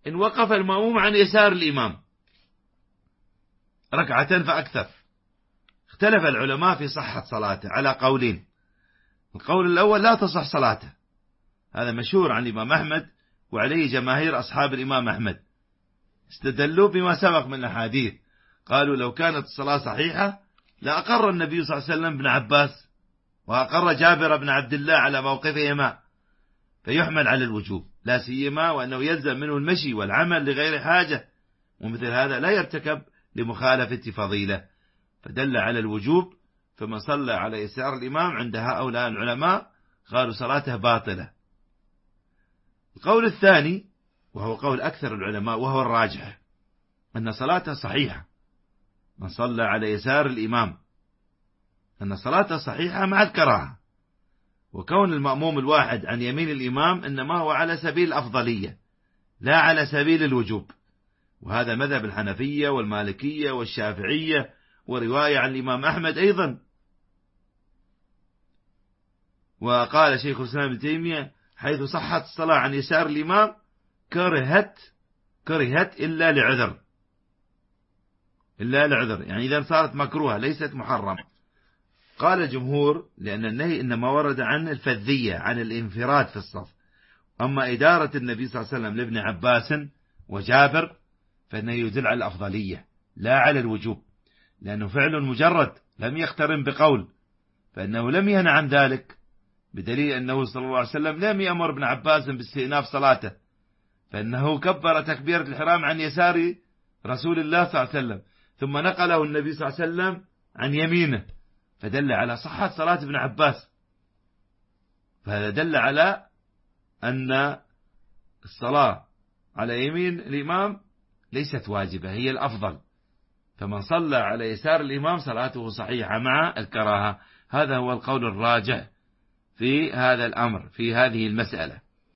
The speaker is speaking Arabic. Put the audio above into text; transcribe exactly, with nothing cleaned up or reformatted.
إن وقف المأموم عن يسار الإمام ركعة فأكثر. اختلف العلماء في صحة صلاته على قولين. القول الأول لا تصح صلاته، هذا مشهور عن الإمام أحمد وعليه جماهير أصحاب الإمام أحمد، استدلوا بما سبق من الأحاديث، قالوا لو كانت الصلاة صحيحة لأقر النبي صلى الله عليه وسلم بن عباس وأقر جابر بن عبد الله على موقفهما، فيحمل على الوجوب، لا سيما وأنه يلزم منه المشي والعمل لغير حاجة، ومثل هذا لا يرتكب لمخالفة فضيلة، فدل على الوجوب. فمن صلى على يسار الإمام عند هؤلاء العلماء قالوا صلاته باطلة. القول الثاني وهو قول أكثر العلماء وهو الراجح أن صلاته صحيحة، من صلى على يسار الإمام أن صلاته صحيحة مع الكراهة، وكون المأموم الواحد عن يمين الإمام إنما هو على سبيل الأفضلية لا على سبيل الوجوب، وهذا مذهب الحنفية والمالكية والشافعية ورواية عن الإمام أحمد أيضا. وقال شيخ الإسلام ابن تيمية حيث صحت الصلاة عن يسار الإمام كرهت كرهت إلا لعذر إلا لعذر يعني إذا صارت مكروهة ليست محرمة. قال الجمهور لأن النهي إنما ورد عن الفذية عن الانفراد في الصف، أما إدارة النبي صلى الله عليه وسلم لابن عباس وجابر فإنه يدل على الأفضلية لا على الوجوب، لأنه فعل مجرد لم يقترن بقول، فإنه لم ينهى عن ذلك، بدليل أنه صلى الله عليه وسلم لم يأمر ابن عباس باستئناف صلاته، فإنه كبر تكبيرة الإحرام عن يسار رسول الله صلى الله عليه وسلم ثم نقله النبي صلى الله عليه وسلم عن يمينه، فدل على صحة صلاة ابن عباس. فهذا دل على أن الصلاة على يمين الإمام ليست واجبة، هي الأفضل، فمن صلى على يسار الإمام صلاته صحيحة مع الكراهة. هذا هو القول الراجح في هذا الأمر في هذه المسألة.